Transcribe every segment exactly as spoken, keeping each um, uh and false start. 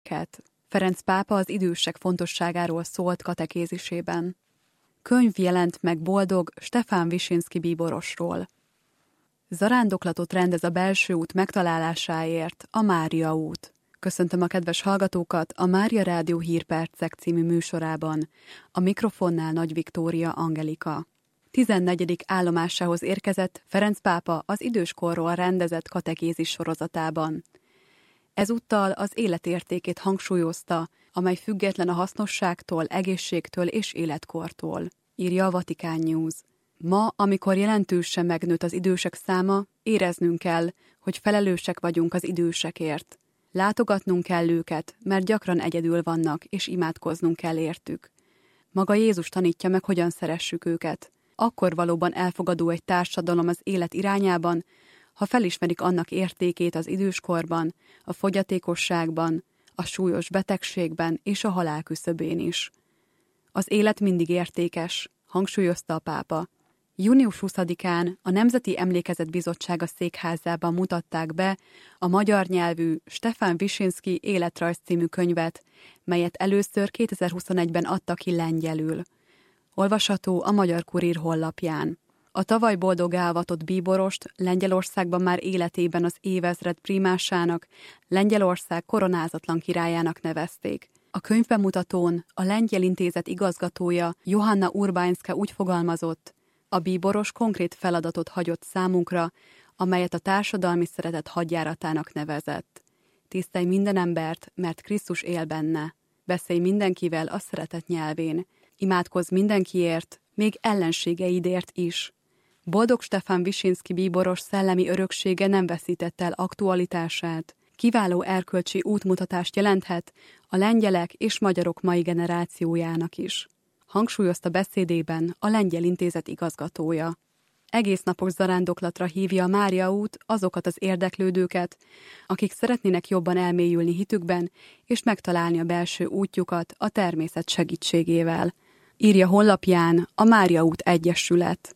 időseket. Ferenc pápa az idősek fontosságáról szólt katekézisében. Könyv jelent meg boldog Stefan Wyszynski bíborosról. Zarándoklatot rendez a Belső út megtalálásáért a Mária út. Köszöntöm a kedves hallgatókat a Mária Rádió Hírpercek című műsorában. A mikrofonnál Nagy Viktória Angelika. tizennegyedik állomásához érkezett Ferenc pápa az időskorról rendezett katekézis sorozatában. Ezúttal az életértékét hangsúlyozta, amely független a hasznosságtól, egészségtől és életkortól, írja a Vatican News. Ma, amikor jelentősen megnőtt az idősek száma, éreznünk kell, hogy felelősek vagyunk az idősekért. Látogatnunk kell őket, mert gyakran egyedül vannak, és imádkoznunk kell értük. Maga Jézus tanítja meg, hogyan szeressük őket. Akkor valóban elfogadó egy társadalom az élet irányában, ha felismerik annak értékét az időskorban, a fogyatékosságban, a súlyos betegségben és a halál küszöbén is. Az élet mindig értékes, hangsúlyozta a pápa. június huszadikán a Nemzeti Emlékezet Bizottsága székházában mutatták be a magyar nyelvű Stefan Wyszynski életrajz című könyvet, melyet először kétezer-huszonegyben adta ki lengyelül. Olvasható a Magyar Kurír honlapján. A tavaly boldoggá avatott bíborost Lengyelországban már életében az évezred primásának, Lengyelország koronázatlan királyának nevezték. A könyvbemutatón a Lengyel Intézet igazgatója Johanna Urbánska úgy fogalmazott, a bíboros konkrét feladatot hagyott számunkra, amelyet a társadalmi szeretet hadjáratának nevezett. Tisztelj minden embert, mert Krisztus él benne. Beszélj mindenkivel a szeretet nyelvén. Imádkozz mindenkiért, még ellenségeidért is. Boldog Stefan Wyszynski bíboros szellemi öröksége nem veszítette el aktualitását. Kiváló erkölcsi útmutatást jelenthet a lengyelek és magyarok mai generációjának is. Hangsúlyozta beszédében a Lengyel Intézet igazgatója. Egész napos zarándoklatra hívja a Mária út azokat az érdeklődőket, akik szeretnének jobban elmélyülni hitükben és megtalálni a belső útjukat a természet segítségével. Írja honlapján a Mária út egyesület.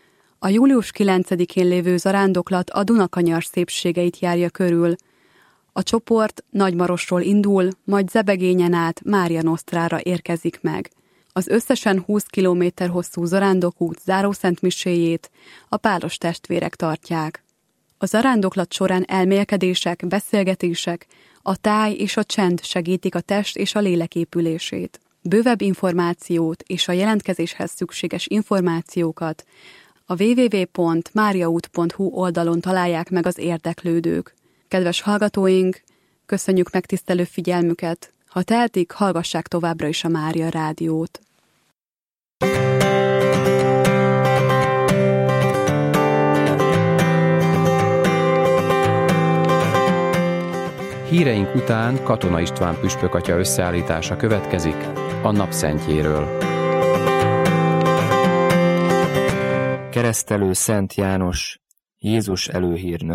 A július kilencedikén lévő zarándoklat a Dunakanyar szépségeit járja körül. A csoport Nagymarosról indul, majd Zebegényen át Mária Nosztrára érkezik meg. Az összesen húsz kilométer hosszú zarándokút zárószentmiséjét a pálos testvérek tartják. A zarándoklat során elmélkedések, beszélgetések, a táj és a csend segítik a test és a lélek épülését. Bővebb információt és a jelentkezéshez szükséges információkat a double-u double-u double-u pont mariaút pont hu oldalon találják meg az érdeklődők. Kedves hallgatóink, köszönjük megtisztelő figyelmüket! Ha tehetik, hallgassák továbbra is a Mária Rádiót. Híreink után Katona István püspökatya összeállítása következik a napszentjéről. Keresztelő Szent János, Jézus előhírnök.